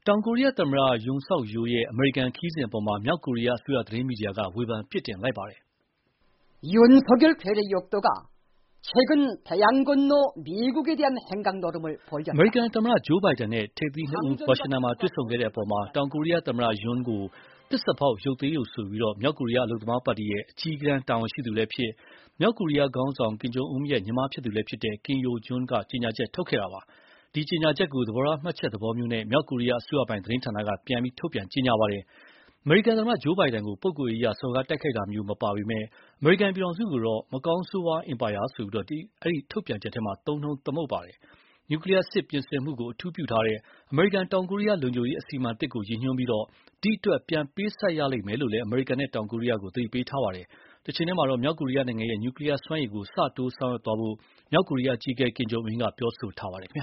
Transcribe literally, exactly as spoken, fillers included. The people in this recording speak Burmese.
တောင်ကိုရီးယားသမ္မတ Yoon Suk Yeol ရဲ့ အမေရိကန်ခရီးစဉ်အပေါ် မြောက်ကိုရီးယားအစိုးရသတင်းမီဒီယာက ဝေဖန်ပြစ်တင်လိုက်ပါတယ်။윤석열 대리 욕도가 최근 대양 건너 미국에 대한 행각 노름을 보여줬다. အမေရိကန်သမ္မတ Joe Biden နဲ့ထိပ်သီးနှစ်ဦးဝါရှင်တန်မှာတွေ့ဆုံခဲ့တဲ့အပေါ် တောင်ကိုရီးယားသမ္မတ Yoon ကိုသစ္စာဖောက်ရုပ်သေးရုပ်ဆိုပြီး မြောက်ကိုရီးယားအလုပ်သမားပါတီရဲ့အကြီးတန်းတာဝန်ရှိသူလည်းဖြစ် မြောက်ကိုရီးယားခေါင်းဆောင် Kim Jong Un ရဲ့ညီမဖြစ်သူလည်းဖြစ်တဲ့ Kim Yo Jong ကကြေညာချက်ထုတ်ခဲ့တာပါ။ ဒီကြေညာချက်ကို သဘောထားမှတ်ချက်သဘောမျိုးနဲ့ မြောက်ကိုရီးယားအစိုးရပိုင်သတင်းဌာနက ပြန်ပြီးထုတ်ပြန်ကြေညာပါတယ်။ အမေရိကန်သမ္မတ Joe Biden ကို ပုဂ္ဂိုလ်ရေးအရစော်ကားတိုက်ခိုက်တာမျိုးမပါပေမယ့် အမေရိကန်ပြည်ထောင်စုကိုတော့ မကောင်းဆိုးဝါးအင်ပါယာဆိုပြီး အဲဒီထုတ်ပြန်ချက်မှာ သုံးနှုန်းသမုတ်ပါတယ်။ နျူကလီးယားစစ်ပြင်ဆင်မှုကိုအထူးပြုထားတဲ့ အမေရိကန်တောင်ကိုရီးယားလုံခြုံရေးအစီအမံသစ်ကိုရည်ညွှန်းပြီး ဒီအတွက် ပြန်ပေးဆပ်ရလိမ့်မယ်လို့လည်း အမေရိကန်နဲ့တောင်ကိုရီးယားကို သတိပေးထားပါတယ်။ တချိန်တည်းမှာတော့ မြောက်ကိုရီးယားနိုင်ငံရဲ့ နျူကလီးယားစွမ်းရည်ကို ဆတိုးဆောင်ရွက်သွားဖို့ မြောက်ကိုရီးယားအကြီးအကဲ Kim Jong Un ကပြောဆိုထားပါတယ်။